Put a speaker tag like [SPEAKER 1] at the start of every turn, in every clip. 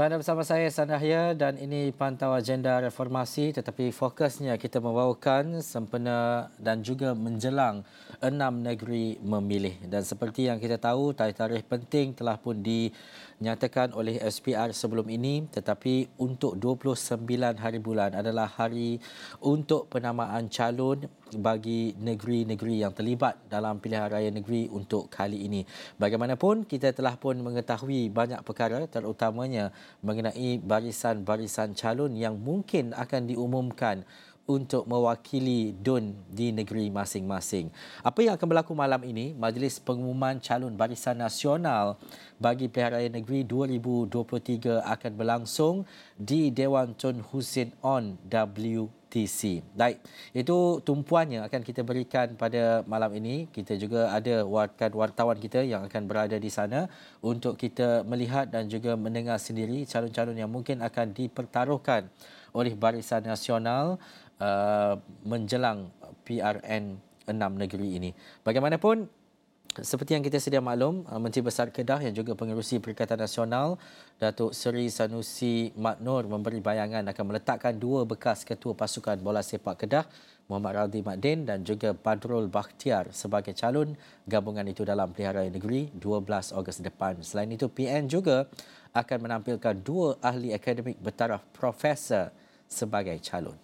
[SPEAKER 1] Berada bersama saya Sanahya dan ini pantau agenda reformasi, tetapi fokusnya kita membawakan sempena dan juga menjelang 6 negeri memilih. Dan seperti yang kita tahu, tarikh-tarikh penting telah pun dinyatakan oleh SPR sebelum ini, tetapi untuk 29 hari bulan adalah hari untuk penamaan calon bagi negeri-negeri yang terlibat dalam pilihan raya negeri untuk kali ini. Bagaimanapun, kita telah pun mengetahui banyak perkara, terutamanya mengenai barisan-barisan calon yang mungkin akan diumumkan untuk mewakili DUN di negeri masing-masing. Apa yang akan berlaku malam ini? Majlis Pengumuman Calon Barisan Nasional bagi Pilihan Raya Negeri 2023 akan berlangsung di Dewan Tun Hussein On WTC. Baik, itu tumpuannya akan kita berikan pada malam ini. Kita juga ada wartawan kita yang akan berada di sana untuk kita melihat dan juga mendengar sendiri calon-calon yang mungkin akan dipertaruhkan oleh Barisan Nasional menjelang PRN 6 negeri ini. Bagaimanapun, seperti yang kita sedia maklum, Menteri Besar Kedah yang juga pengerusi Perikatan Nasional, Datuk Seri Sanusi Mat Noor memberi bayangan akan meletakkan 2 bekas ketua pasukan bola sepak Kedah, Muhammad Raldi Mat Din dan juga Badrul Bakhtiar sebagai calon gabungan itu dalam Pilihan Raya Negeri 12 Ogos depan. Selain itu, PN juga akan menampilkan 2 ahli akademik bertaraf profesor sebagai calon.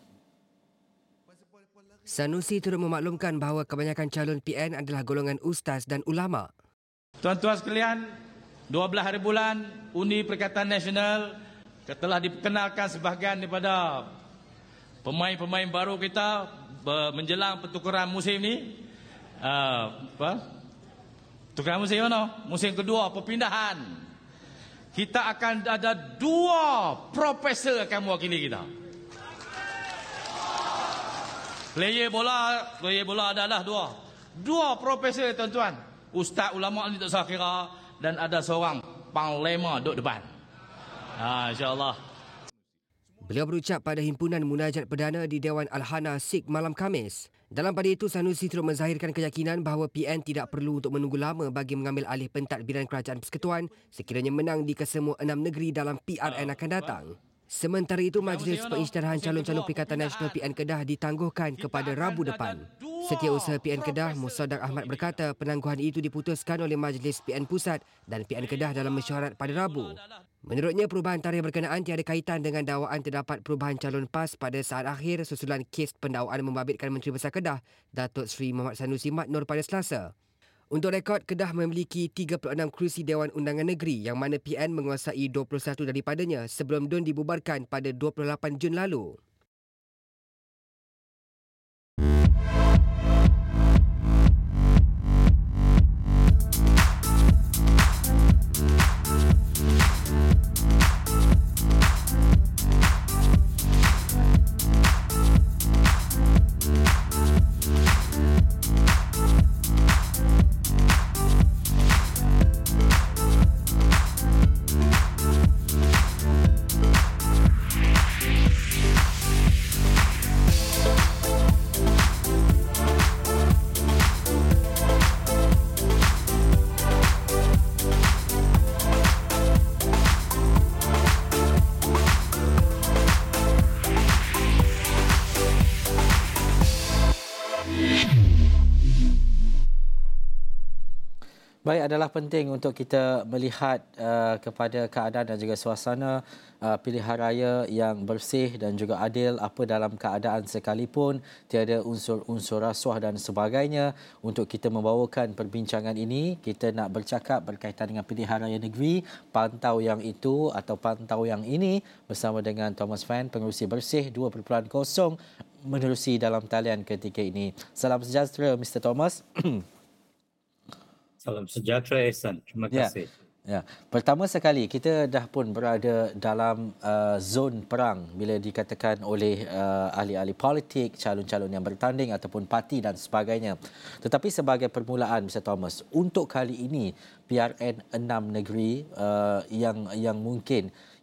[SPEAKER 2] Sanusi turut memaklumkan bahawa kebanyakan calon PN adalah golongan ustaz dan ulama.
[SPEAKER 3] Tuan-tuan sekalian, 12 hari bulan Undi Perikatan Nasional telah diperkenalkan sebahagian daripada pemain-pemain baru kita menjelang pertukaran musim ni. Pertukaran musim mana? Musim kedua, perpindahan. Kita akan ada 2 profesor akan mewakili kita. Player bola adalah 2 profesor, tuan-tuan. Ustaz ulama ni tak salah kira, dan ada seorang panglima duduk depan. InsyaAllah.
[SPEAKER 2] Beliau berucap pada himpunan munajat perdana di Dewan Al-Hana Sikh malam Khamis. Dalam pada itu, Sanusi turut menzahirkan keyakinan bahawa PN tidak perlu untuk menunggu lama bagi mengambil alih pentadbiran Kerajaan Persekutuan sekiranya menang di kesemua 6 negeri dalam PRN akan datang. Sementara itu, Majlis Pengisytiharan Calon-calon Perikatan Nasional PN Kedah ditangguhkan kepada Rabu depan. Setiausaha PN Kedah, Musaddiq Ahmad berkata penangguhan itu diputuskan oleh Majlis PN Pusat dan PN Kedah dalam mesyuarat pada Rabu. Menurutnya, perubahan tarikh berkenaan tiada kaitan dengan dakwaan terdapat perubahan calon PAS pada saat akhir susulan kes pendakwaan membabitkan Menteri Besar Kedah, Datuk Seri Muhammad Sanusi Mat Noor pada Selasa. Untuk rekod, Kedah memiliki 36 kerusi Dewan Undangan Negeri yang mana PN menguasai 21 daripadanya sebelum DUN dibubarkan pada 28 Jun lalu.
[SPEAKER 1] Baik, adalah penting untuk kita melihat kepada keadaan dan juga suasana pilihan raya yang bersih dan juga adil, apa dalam keadaan sekalipun tiada unsur-unsur rasuah dan sebagainya. Untuk kita membawakan perbincangan ini, kita nak bercakap berkaitan dengan pilihan raya negeri, pantau yang itu atau pantau yang ini bersama dengan Thomas Fan, pengerusi bersih 2.0 menerusi dalam talian ketika ini. Salam sejahtera Mr. Thomas.
[SPEAKER 4] Salam sejahtera, Ehsan. Terima kasih.
[SPEAKER 1] Ya. Pertama sekali, kita dah pun berada dalam zon perang bila dikatakan oleh ahli-ahli politik, calon-calon yang bertanding ataupun parti dan sebagainya. Tetapi sebagai permulaan, Mr. Thomas, untuk kali ini PRN 6 negeri yang mungkin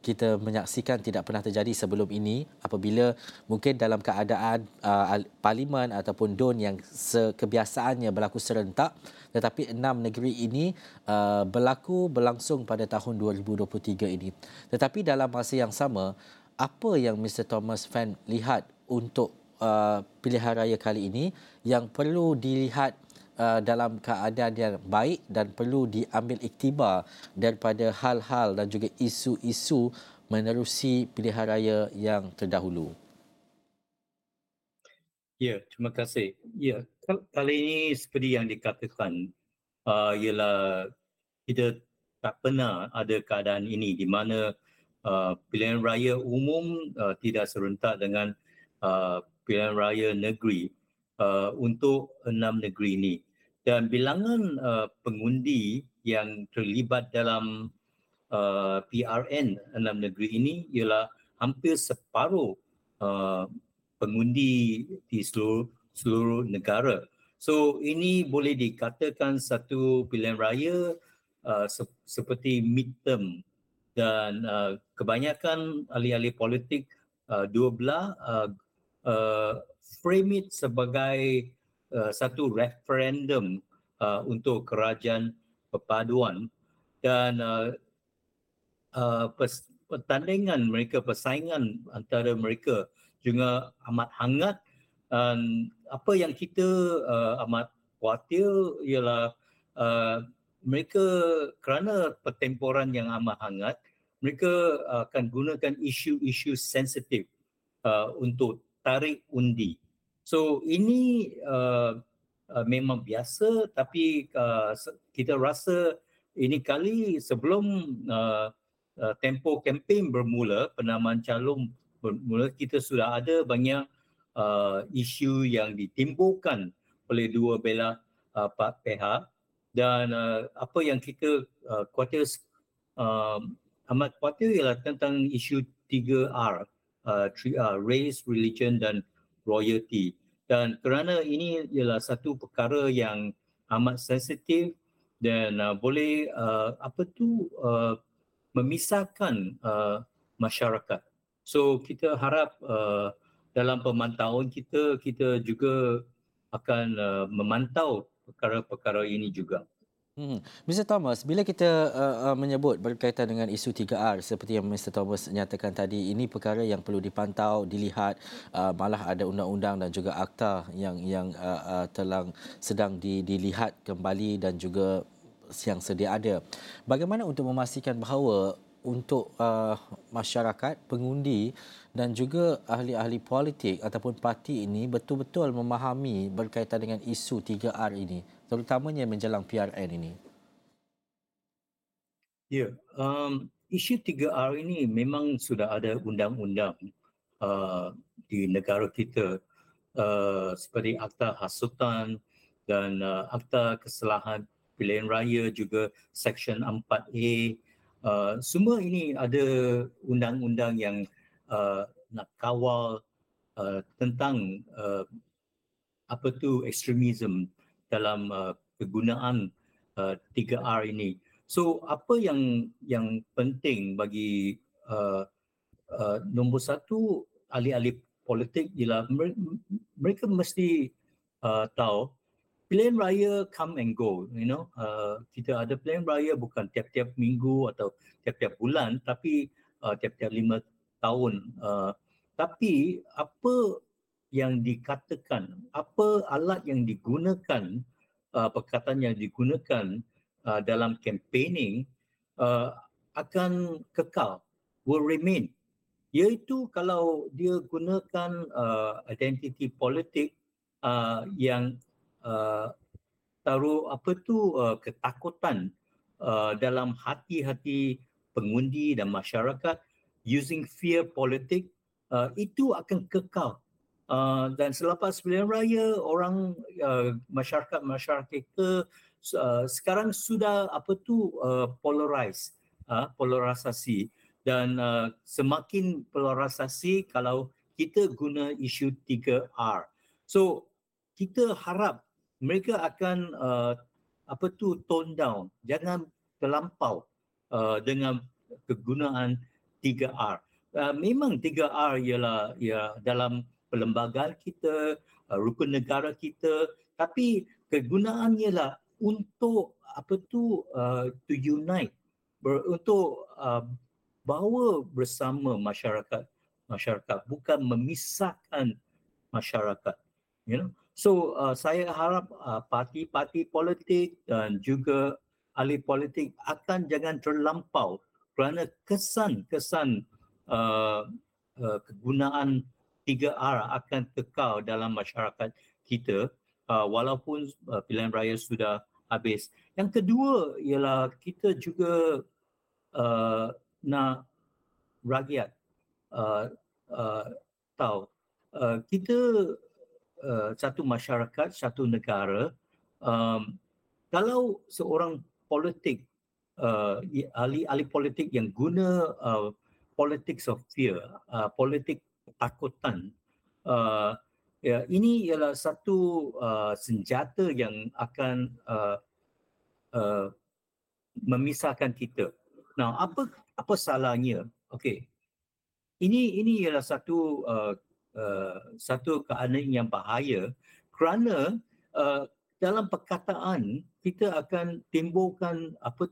[SPEAKER 1] kita menyaksikan tidak pernah terjadi sebelum ini apabila mungkin dalam keadaan parlimen ataupun DUN yang kebiasaannya berlaku serentak, tetapi 6 negeri ini berlangsung pada tahun 2023 ini. Tetapi dalam masa yang sama, apa yang Mr. Thomas Fan lihat untuk pilihan raya kali ini yang perlu dilihat dalam keadaan yang baik dan perlu diambil iktibar daripada hal-hal dan juga isu-isu menerusi pilihan raya yang terdahulu?
[SPEAKER 4] Ya, terima kasih. Ya, kali ini seperti yang dikatakan, ialah kita tak pernah ada keadaan ini di mana pilihan raya umum tidak serentak dengan pilihan raya negeri untuk 6 negeri ini. Dan bilangan pengundi yang terlibat dalam PRN 6 negeri ini ialah hampir separuh pengundi di seluruh negara. So ini boleh dikatakan satu pilihan raya seperti midterm, dan kebanyakan ahli-ahli politik dua belah frame it sebagai satu referendum untuk kerajaan perpaduan, dan pertandingan mereka, persaingan antara mereka juga amat hangat. Apa yang kita amat khawatir ialah mereka, kerana pertempuran yang amat hangat, mereka akan gunakan isu-isu sensitif untuk tarik undi. So ini memang biasa, tapi kita rasa ini kali sebelum tempoh kempen bermula, penamaan calon bermula, kita sudah ada banyak isu yang ditimbulkan oleh dua belah pihak, dan apa yang kita khawatir, amat khawatir ialah tentang isu 3R, race, religion dan royalty. Dan kerana ini ialah satu perkara yang amat sensitif dan boleh memisahkan masyarakat. So kita harap dalam pemantauan kita juga akan memantau perkara-perkara ini juga.
[SPEAKER 1] Mr. Thomas, bila kita menyebut berkaitan dengan isu 3R seperti yang Mr. Thomas nyatakan tadi, ini perkara yang perlu dipantau, dilihat, malah ada undang-undang dan juga akta yang sedang dilihat kembali dan juga yang sedia ada. Bagaimana untuk memastikan bahawa untuk masyarakat, pengundi dan juga ahli-ahli politik ataupun parti ini betul-betul memahami berkaitan dengan isu 3R ini, terutamanya menjelang PRN ini?
[SPEAKER 4] Ya, isu 3R ini memang sudah ada undang-undang di negara kita, seperti Akta Hasutan dan Akta Kesalahan Pilihan Raya, juga Seksyen 4A. Semua ini ada undang-undang yang nak kawal tentang ekstremisme dalam kegunaan 3R ini. So apa yang penting bagi nombor satu ahli-ahli politik ialah mereka mesti tahu pilihan raya come and go, kita ada pilihan raya bukan tiap-tiap minggu atau tiap-tiap bulan, tapi tiap-tiap 5 tahun. Tapi apa yang dikatakan, apa alat yang digunakan, perkataan yang digunakan dalam campaigning akan kekal, will remain. Iaitu kalau dia gunakan identiti politik yang taruh ketakutan dalam hati-hati pengundi dan masyarakat, using fear politik, itu akan kekal. Dan selepas pilihan raya, orang masyarakat kita sekarang sudah polarisasi, dan semakin polarisasi kalau kita guna isu 3R. So kita harap mereka akan tone down, jangan terlampau dengan kegunaan 3R. Memang 3R ialah dalam perlembagaan kita, rukun negara kita, tapi kegunaan ialah untuk to unite, untuk bawa bersama masyarakat, bukan memisahkan masyarakat. So saya harap parti-parti politik dan juga ahli politik akan jangan terlampau kerana kesan kegunaan 3R akan kekal dalam masyarakat kita walaupun pilihan raya sudah habis. Yang kedua ialah kita juga nak rakyat tahu kita satu masyarakat, satu negara, kalau seorang politik, ahli politik yang guna politics of fear, politik ketakutan, ini ialah satu senjata yang akan memisahkan kita. Nah, apa salahnya? Okey. Ini ialah satu keadaan yang bahaya kerana dalam perkataan kita akan timbulkan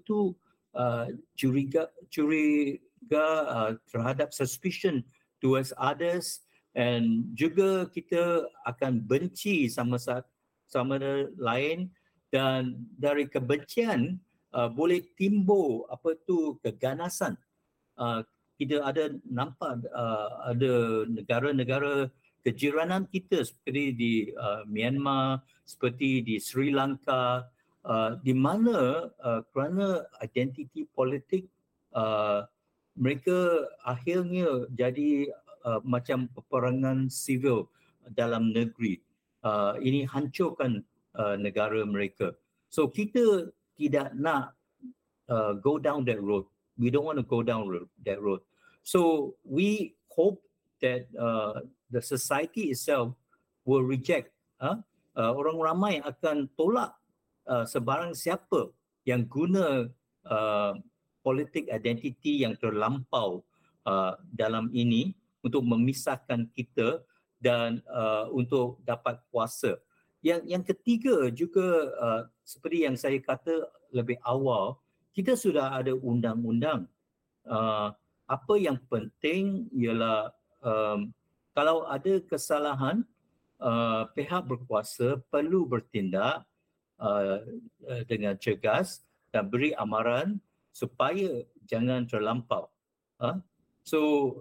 [SPEAKER 4] curiga terhadap suspicion towards others, and juga kita akan benci sama lain, dan dari kebencian boleh timbul keganasan. Kita ada nampak ada negara-negara kejiranan kita seperti di Myanmar, seperti di Sri Lanka, di mana kerana identiti politik mereka akhirnya jadi macam peperangan sivil dalam negeri. Ini hancurkan negara mereka. So kita tidak nak go down that road. We don't want to go down that road. So we hope that the society itself will reject. Orang ramai akan tolak sebarang siapa yang guna politik identiti yang terlampau dalam ini untuk memisahkan kita dan untuk dapat kuasa. Yang ketiga juga seperti yang saya kata lebih awal, kita sudah ada undang-undang. Apa yang penting ialah kalau ada kesalahan, pihak berkuasa perlu bertindak dengan cergas dan beri amaran supaya jangan terlampau. So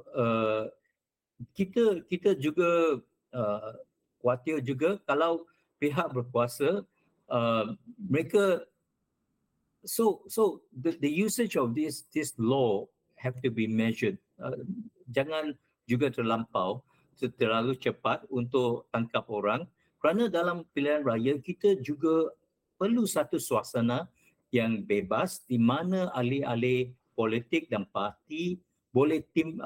[SPEAKER 4] kita juga khawatir juga kalau pihak berkuasa mereka so the usage of this law have to be measured. Jangan juga terlampau, terlalu cepat untuk tangkap orang, kerana dalam pilihan raya kita juga perlu satu suasana yang bebas di mana ahli-ahli politik dan parti boleh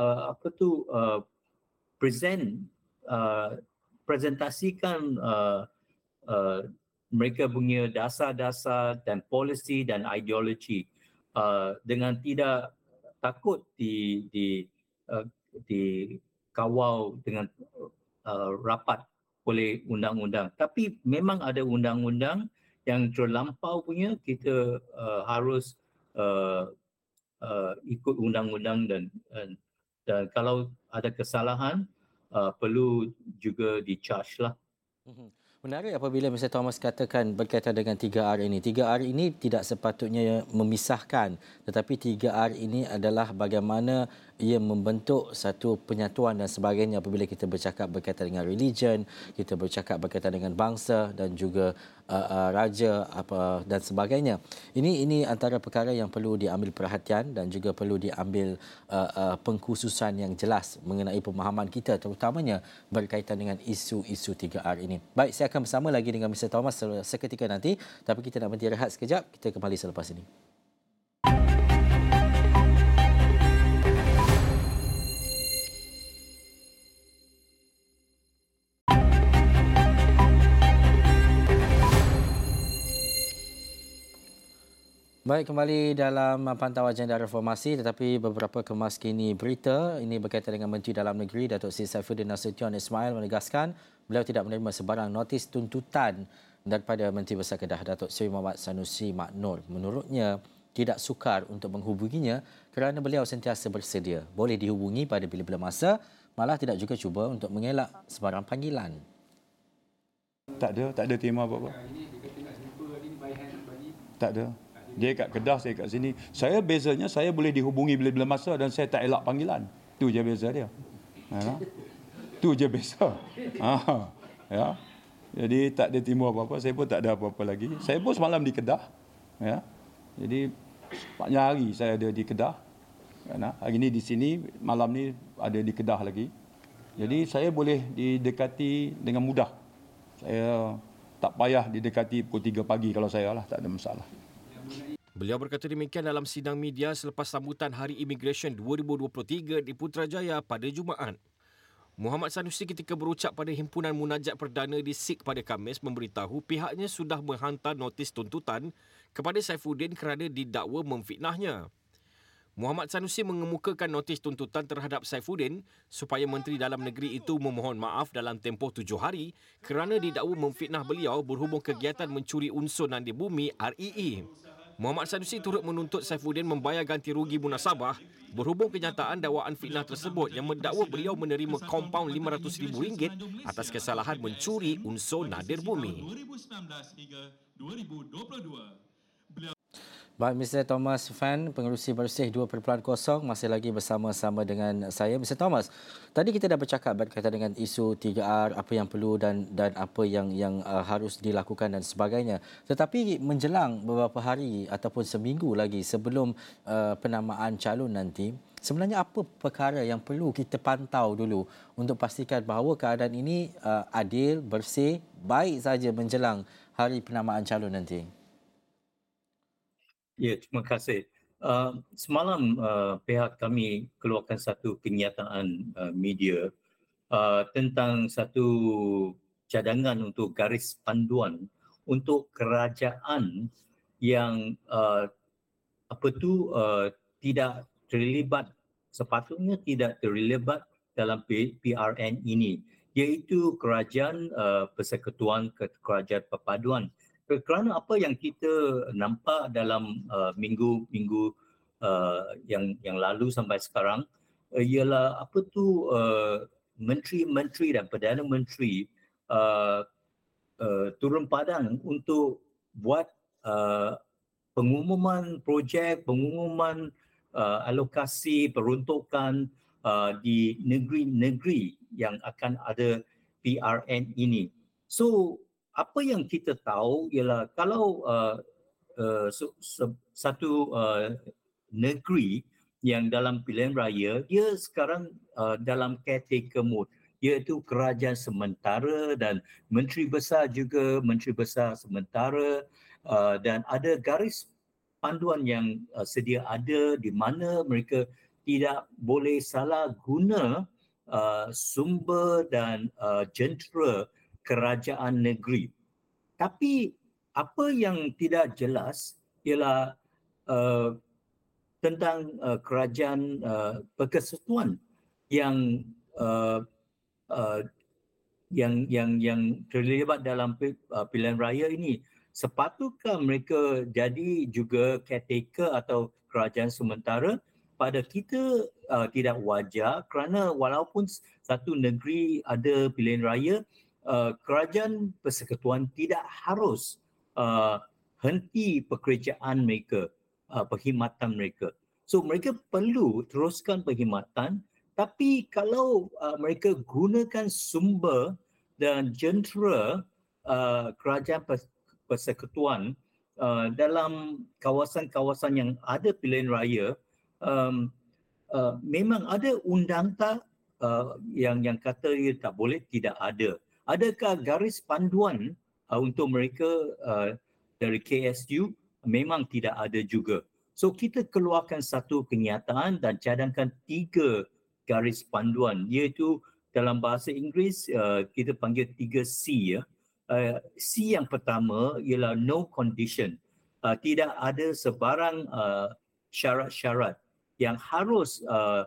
[SPEAKER 4] presentasikan mereka punya dasar-dasar dan polisi dan ideologi dengan tidak takut dikawal dengan rapat oleh undang-undang. Tapi memang ada undang-undang yang terlampau punya, kita harus ikut undang-undang dan kalau ada kesalahan perlu juga di-charge lah.
[SPEAKER 1] Menarik apabila Mr. Thomas katakan berkaitan dengan 3R ini. 3R ini tidak sepatutnya memisahkan, tetapi 3R ini adalah bagaimana ia membentuk satu penyatuan dan sebagainya apabila kita bercakap berkaitan dengan religion, kita bercakap berkaitan dengan bangsa dan juga raja dan sebagainya. Ini antara perkara yang perlu diambil perhatian dan juga perlu diambil pengkhususan yang jelas mengenai pemahaman kita, terutamanya berkaitan dengan isu-isu 3R ini. Baik, saya akan bersama lagi dengan Mr. Thomas seketika nanti, tapi kita nak berhenti rehat sekejap. Kita kembali selepas ini. Baik, kembali dalam pantauan agenda reformasi, tetapi beberapa kemas kini berita ini berkaitan dengan Menteri Dalam Negeri Datuk Seri Saifuddin Nasution Ismail menegaskan beliau tidak menerima sebarang notis tuntutan daripada Menteri Besar Kedah Datuk Seri Muhammad Sanusi Mak Nur. Menurutnya, tidak sukar untuk menghubunginya kerana beliau sentiasa bersedia. Boleh dihubungi pada bila-bila masa, malah tidak juga cuba untuk mengelak sebarang panggilan.
[SPEAKER 5] Tak ada tema apa-apa. Tak ada. Dia kat Kedah, saya kat sini. Saya bezanya, saya boleh dihubungi bila-bila masa dan saya tak elak panggilan. Tu je beza dia. Tu je beza. Ya. Jadi tak ada timbul apa-apa. Saya pun tak ada apa-apa lagi. Saya pun semalam di Kedah. Ya. Jadi banyak hari saya ada di Kedah. Hari ni di sini, malam ni ada di Kedah lagi. Jadi saya boleh didekati dengan mudah. Saya tak payah didekati pukul 3 pagi kalau saya lah. Tak ada masalah.
[SPEAKER 2] Beliau berkata demikian dalam sidang media selepas sambutan Hari Immigration 2023 di Putrajaya pada Jumaat. Muhammad Sanusi ketika berucap pada Himpunan Munajat Perdana di SIG pada Khamis memberitahu pihaknya sudah menghantar notis tuntutan kepada Saifuddin kerana didakwa memfitnahnya. Muhammad Sanusi mengemukakan notis tuntutan terhadap Saifuddin supaya Menteri Dalam Negeri itu memohon maaf dalam tempoh 7 hari kerana didakwa memfitnah beliau berhubung kegiatan mencuri unsur nadi bumi REE. Muhammad Sanusi turut menuntut Saifuddin membayar ganti rugi munasabah berhubung kenyataan dakwaan fitnah tersebut yang mendakwa beliau menerima kompaun RM500,000 atas kesalahan mencuri unsur nadir bumi.
[SPEAKER 6] 2019 hingga 2022.
[SPEAKER 1] Baik, Mr. Thomas Fan, pengerusi Bersih 2.0 masih lagi bersama-sama dengan saya. Mr. Thomas, tadi kita dah bercakap berkaitan dengan isu 3R, apa yang perlu dan apa yang harus dilakukan dan sebagainya. Tetapi menjelang beberapa hari ataupun seminggu lagi sebelum penamaan calon nanti, sebenarnya apa perkara yang perlu kita pantau dulu untuk pastikan bahawa keadaan ini adil, bersih, baik saja menjelang hari penamaan calon nanti?
[SPEAKER 4] Ya, terima kasih. Semalam pihak kami keluarkan satu kenyataan media tentang satu cadangan untuk garis panduan untuk kerajaan yang tidak terlibat, sepatutnya tidak terlibat dalam PRN ini, iaitu kerajaan persekutuan kerajaan perpaduan. Kerana apa yang kita nampak dalam minggu-minggu yang lalu sampai sekarang ialah menteri-menteri dan Perdana Menteri turun padang untuk buat pengumuman projek, pengumuman alokasi peruntukan di negeri-negeri yang akan ada PRN ini. So apa yang kita tahu ialah kalau satu negeri yang dalam pilihan raya, dia sekarang dalam caretaker mode, iaitu kerajaan sementara dan menteri besar juga menteri besar sementara, dan ada garis panduan yang sedia ada di mana mereka tidak boleh salah guna sumber dan jentera kerajaan negeri. Tapi apa yang tidak jelas ialah tentang kerajaan persekutuan yang terlibat dalam pilihan raya ini. Sepatutkah mereka jadi juga caretaker atau kerajaan sementara? Pada kita tidak wajar kerana walaupun satu negeri ada pilihan raya, kerajaan persekutuan tidak harus henti pekerjaan mereka, perkhidmatan mereka. So mereka perlu teruskan perkhidmatan, tapi kalau mereka gunakan sumber dan jentera kerajaan persekutuan dalam kawasan-kawasan yang ada pilihan raya, memang ada undang-undang yang kata ia tak boleh, tidak ada. Adakah garis panduan untuk mereka dari KSU? Memang tidak ada juga. So kita keluarkan satu kenyataan dan cadangkan 3 garis panduan, iaitu dalam bahasa Inggeris kita panggil 3C ya. C yang pertama ialah no condition. tidak ada sebarang syarat-syarat yang harus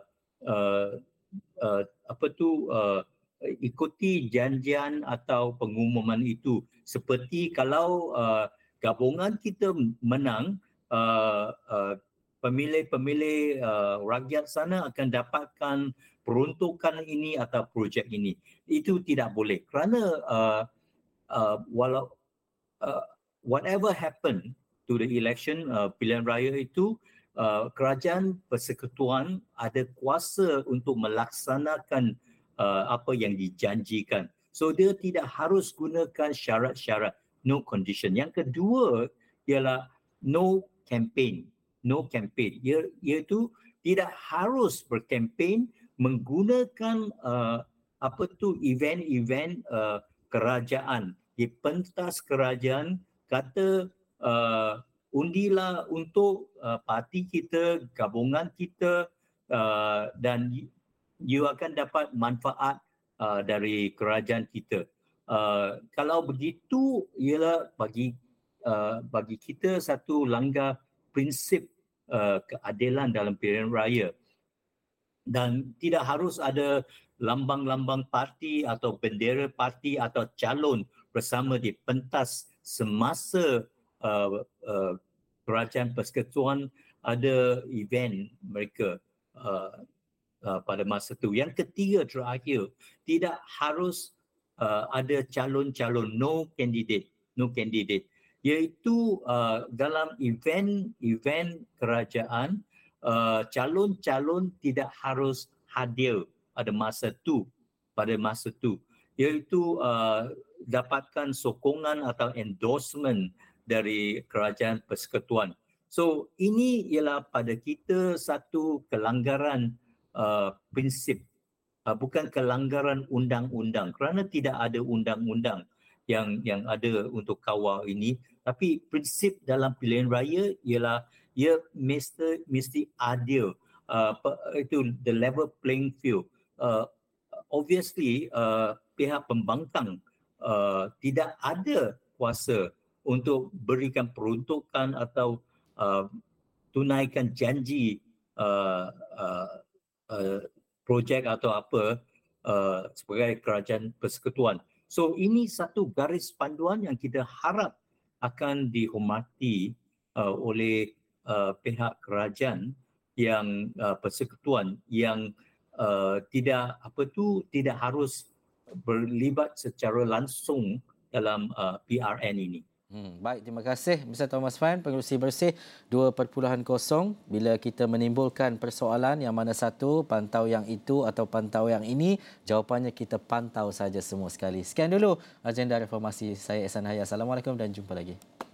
[SPEAKER 4] ikuti janjian atau pengumuman itu. Seperti kalau gabungan kita menang, pemilih-pemilih rakyat sana akan dapatkan peruntukan ini atau projek ini. Itu tidak boleh kerana walau whatever happen to the election pilihan raya itu, kerajaan persekutuan ada kuasa untuk melaksanakan apa yang dijanjikan. So dia tidak harus gunakan syarat-syarat, no condition. Yang kedua ialah no campaign. No campaign. Iaitu tidak harus berkempen menggunakan event-event kerajaan. Di pentas kerajaan kata undilah untuk parti kita, gabungan kita, dan you akan dapat manfaat dari kerajaan kita. Kalau begitu, ialah bagi kita satu langkah prinsip keadilan dalam pilihan raya. Dan tidak harus ada lambang-lambang parti atau bendera parti atau calon bersama di pentas semasa kerajaan persekutuan ada event mereka pada masa itu. Yang ketiga terakhir, tidak harus ada calon-calon, no candidate, iaitu dalam event kerajaan, calon-calon tidak harus hadir pada masa itu, iaitu dapatkan sokongan atau endorsement dari kerajaan persekutuan. So ini ialah pada kita satu kelanggaran prinsip, bukan kelanggaran undang-undang, kerana tidak ada undang-undang yang ada untuk kawal ini, tapi prinsip dalam pilihan raya ialah ia mesti adil, itu the level playing field. Obviously pihak pembangkang tidak ada kuasa untuk berikan peruntukan atau tunaikan janji projek atau apa sebagai kerajaan persekutuan. So ini satu garis panduan yang kita harap akan dihormati oleh pihak kerajaan yang persekutuan yang tidak harus berlibat secara langsung dalam PRN ini.
[SPEAKER 1] Baik, terima kasih Mr. Thomas Fan, pengerusi bersih 2.0. Bila kita menimbulkan persoalan yang mana satu, pantau yang itu atau pantau yang ini, jawapannya kita pantau saja semua sekali. Sekian dulu agenda reformasi. Saya Ehsan Haya. Assalamualaikum dan jumpa lagi.